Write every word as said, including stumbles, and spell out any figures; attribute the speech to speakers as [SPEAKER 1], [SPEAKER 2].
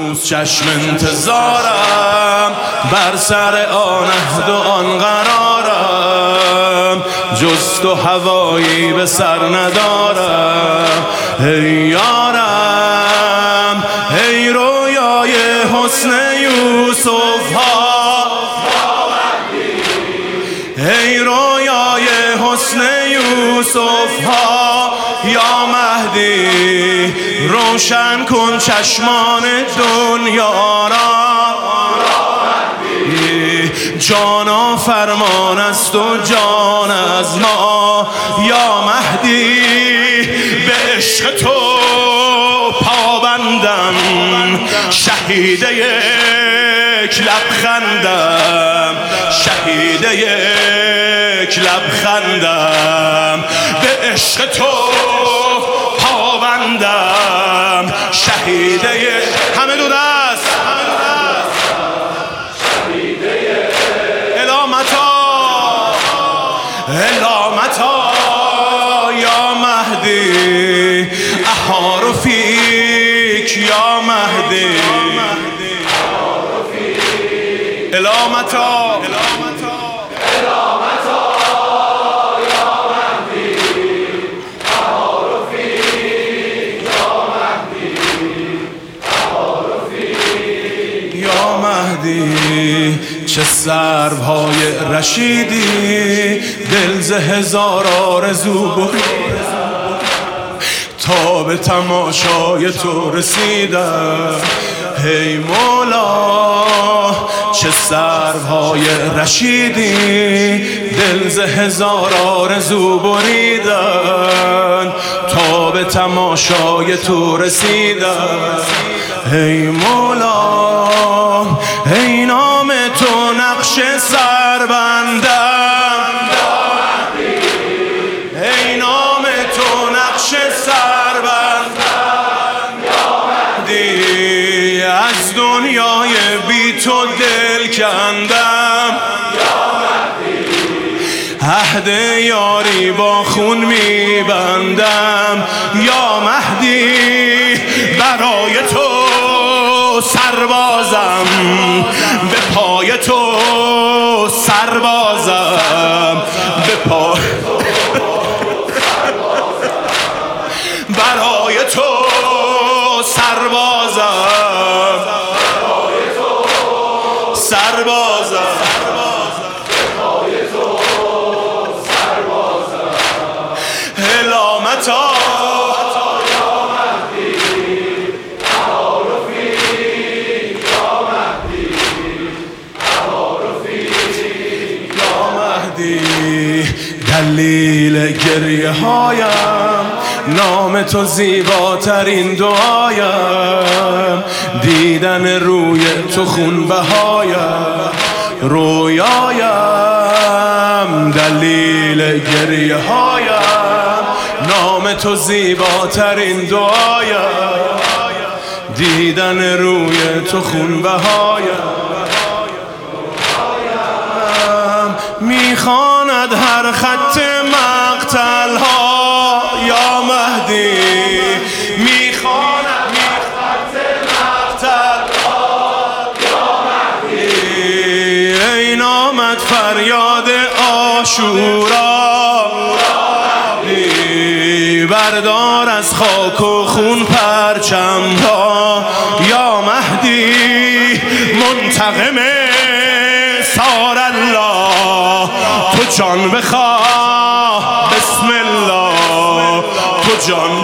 [SPEAKER 1] روز چشم انتظارم، بر سر آن عهد و آن قرارم، جز تو هوایی به سر ندارم. ای یارم ای رویای حسن یوسف ها، ای رویای حسن یوسف ها، یا مهدی روشن کن چشمان دنیا را. جانا فرمان است و جان از ما، یا مهدی به عشق تو پابندم، شهید یک لبخندم، شهید یک لبخندم، به عشق تو پابندم، شهید یک. همه دو دست علامتا یا مهدی، احار فیک یا مهدی، علامتا چه سروهای رشیدی، دل ز هزار آرزو برید تا به تماشای تو رسیدم. هی مولا چه سروهای رشیدی، دل ز هزار آرزو بریدن تا به تماشای تو رسیدم. هی مولا ای نام تو نقش سربندم، ای نام تو نقش سربندم، دی از دنیای بی تو دل کندم، عهد یاری با خون میبندم. یا مهدی برای تو سربازم، به پای تو سربازم، به پای برای تو سربازم، سربازم، علامتا دلیل گریه هایم، نام تو زیباترین دعایم، دیدن روی تو خون بهایم، رویایم. دلیل گریه هایم، نام تو زیباترین دعایم، دیدن روی تو خون بهایم. میخواند هر خط مقتل ها یا مهدی، میخواند هر خط مقتل ها یا مهدی، ای نامت فریاد عاشورا، بردار از خاک و خون پرچم ها یا مهدی، منتقم سار الله، تو جان بخواه بسم الله، تو جان